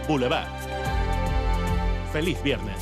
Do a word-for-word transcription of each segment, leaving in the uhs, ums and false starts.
Boulevard. Feliz viernes.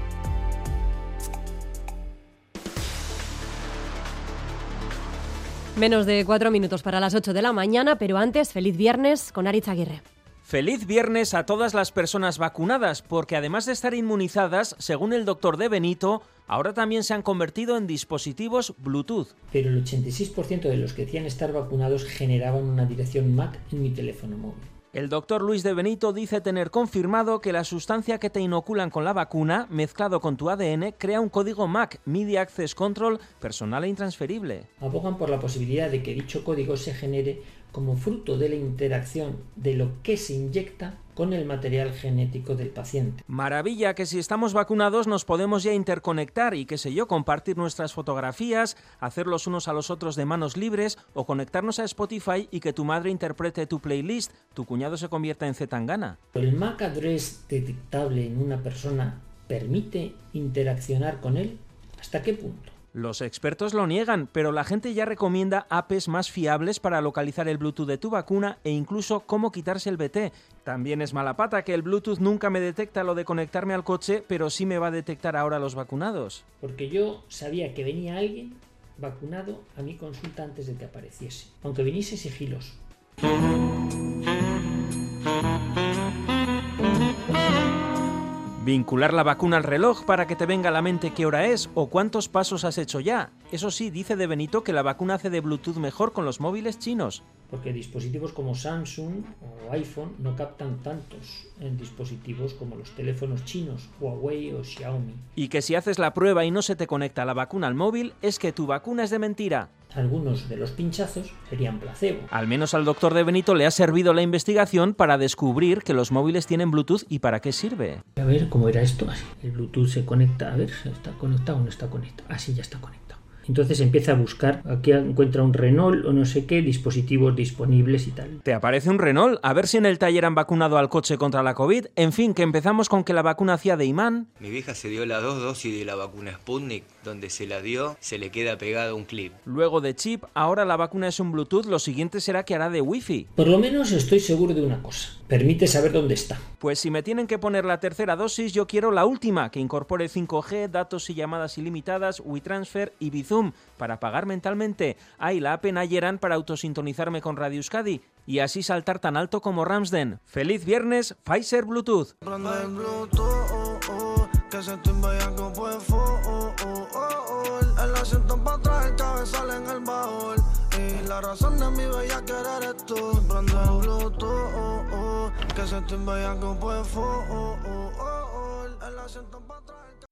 Menos de cuatro minutos para las ocho de la mañana, pero antes, feliz viernes con Aritz Aguirre. Feliz viernes a todas las personas vacunadas, porque además de estar inmunizadas, según el doctor De Benito, ahora también se han convertido en dispositivos Bluetooth. Pero el ochenta y seis por ciento de los que decían estar vacunados generaban una dirección M A C en mi teléfono móvil. El doctor Luis De Benito dice tener confirmado que la sustancia que te inoculan con la vacuna, mezclado con tu A D N, crea un código M A C, Media Access Control, personal e intransferible. Abogan por la posibilidad de que dicho código se genere como fruto de la interacción de lo que se inyecta con el material genético del paciente. Maravilla, que si estamos vacunados nos podemos ya interconectar y, qué sé yo, compartir nuestras fotografías, hacer los unos a los otros de manos libres o conectarnos a Spotify y que tu madre interprete tu playlist, tu cuñado se convierta en Zetangana. ¿El M A C address detectable en una persona permite interaccionar con él? ¿Hasta qué punto? Los expertos lo niegan, pero la gente ya recomienda apps más fiables para localizar el Bluetooth de tu vacuna e incluso cómo quitarse el B T. También es mala pata que el Bluetooth nunca me detecta lo de conectarme al coche, pero sí me va a detectar ahora los vacunados. Porque yo sabía que venía alguien vacunado a mi consulta antes de que apareciese, aunque viniese sigiloso. Vincular la vacuna al reloj para que te venga a la mente qué hora es o cuántos pasos has hecho ya. Eso sí, dice De Benito que la vacuna hace de Bluetooth mejor con los móviles chinos. Porque dispositivos como Samsung o iPhone no captan tantos en dispositivos como los teléfonos chinos, Huawei o Xiaomi. Y que si haces la prueba y no se te conecta la vacuna al móvil, es que tu vacuna es de mentira. Algunos de los pinchazos serían placebo. Al menos al doctor De Benito le ha servido la investigación para descubrir que los móviles tienen Bluetooth y para qué sirve. A ver cómo era esto. Así. El Bluetooth se conecta. A ver, ¿está conectado o no está conectado? Así ya está conectado. Entonces empieza a buscar, aquí encuentra un Renault o no sé qué, dispositivos disponibles y tal. ¿Te aparece un Renault? A ver si en el taller han vacunado al coche contra la COVID. En fin, que empezamos con que la vacuna hacía de imán. Mi vieja se dio las dos dosis de la vacuna Sputnik, donde se la dio, se le queda pegado un clip. Luego de chip, ahora la vacuna es un Bluetooth, lo siguiente será que hará de Wi-Fi. Por lo menos estoy seguro de una cosa, permite saber dónde está. Pues si me tienen que poner la tercera dosis, yo quiero la última, que incorpore cinco G, datos y llamadas ilimitadas, WeTransfer y Bizum, para pagar mentalmente. Hay la app Nayeran para autosintonizarme con Radio Euskadi y así saltar tan alto como Ramsden. ¡Feliz viernes, Pfizer Bluetooth! La razón de mi bella querer es tú. Prende el Bluetooth, que se te vaya con pues, oh, oh, oh, oh, el asiento para atrás.